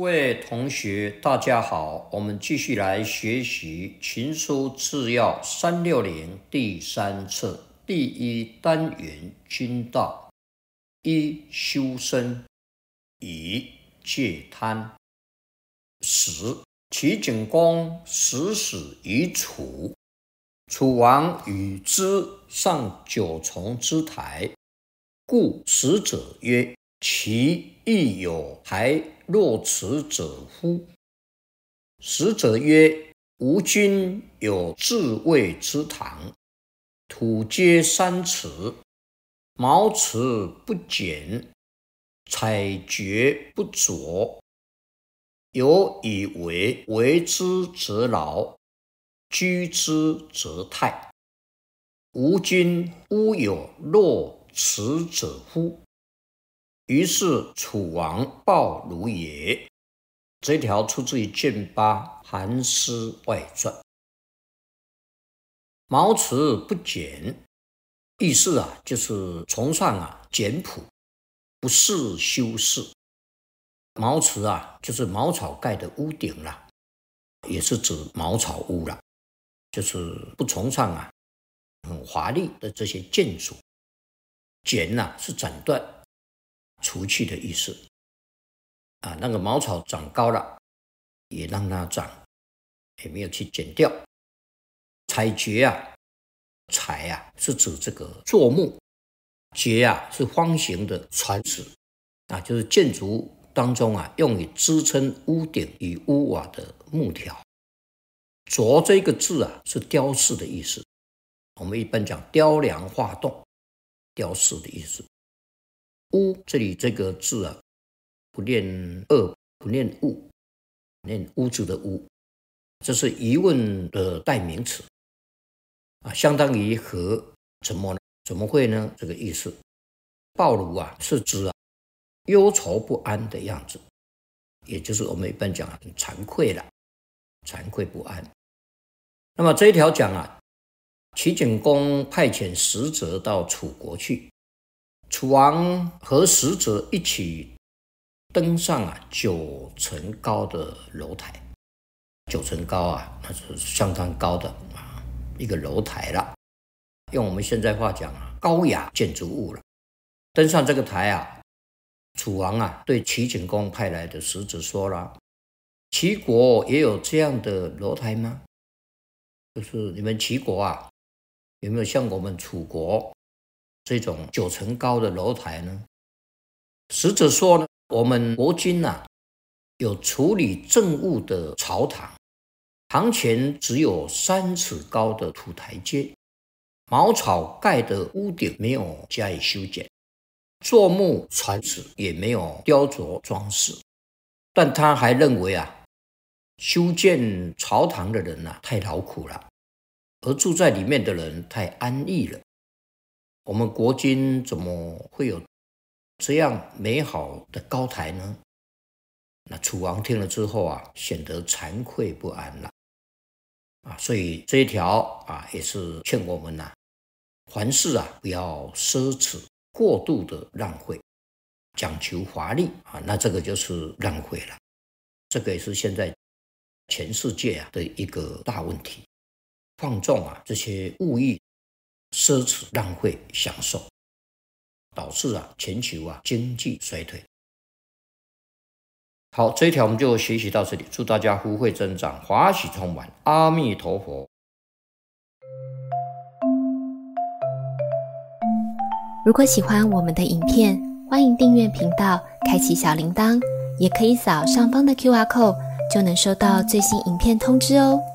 位同学，大家好，我们继续来学习《群书治要360》第3册第1单元君道。一、修身，以戒贪。齐景公使使于楚，楚王与之上9重之台，故使者曰：其亦有台若此者乎？使者曰：吾君有自卫之堂，土阶3尺，毛齿不剪，采橛不琢。有以为之则劳，居之则泰。吾君乌有若此者乎？于是楚王报如也。这条出自于卷8韩诗外传。毛齿不剪，意思就是崇尚简朴，不事修饰。茅茨就是茅草盖的屋顶啦，也是指茅草屋啦，就是不崇尚很华丽的这些建筑。剪是斩断、除去的意思。那个茅草长高了，也让它长，也没有去剪掉。采橛采是指这个柞木，橛是方形的船齿，就是建筑当中用以支撑屋顶与屋瓦的木条。琢这个字是雕饰的意思，我们一般讲雕梁画栋，雕饰的意思。屋这里这个字不念恶，不念物，念屋子的屋，这是疑问的代名词相当于何？怎么会呢？这个意思。暴如是指忧愁不安的样子，也就是我们一般讲很惭愧了，惭愧不安。那么这一条讲齐景公派遣使者到楚国去，楚王和使者一起登上9层高的楼台。9层高那是相当高的一个楼台了，用我们现在话讲高雅建筑物了。登上这个台楚王对齐景公派来的使者说了：齐国也有这样的楼台吗？就是你们齐国有没有像我们楚国这种9层高的楼台呢？使者说呢，我们国君有处理政务的朝堂，堂前只有3尺高的土台阶，茅草盖的屋顶没有加以修剪，柞木船齿也没有雕琢装饰。但他还认为修建朝堂的人太劳苦了，而住在里面的人太安逸了。我们国君怎么会有这样美好的高台呢？那楚王听了之后显得惭愧不安了所以这一条也是劝我们凡事不要奢侈过度的浪费，讲求华丽那这个就是浪费了。这个也是现在全世界的一个大问题，放纵这些物欲，奢侈浪费享受，导致全球经济衰退。好，这一条我们就学习到这里，祝大家福慧增长，华喜充满，阿弥陀佛。 如果喜欢我们的影片，欢迎订阅频道，开启小铃铛，也可以扫上方的 QR code，就能收到最新影片通知哦。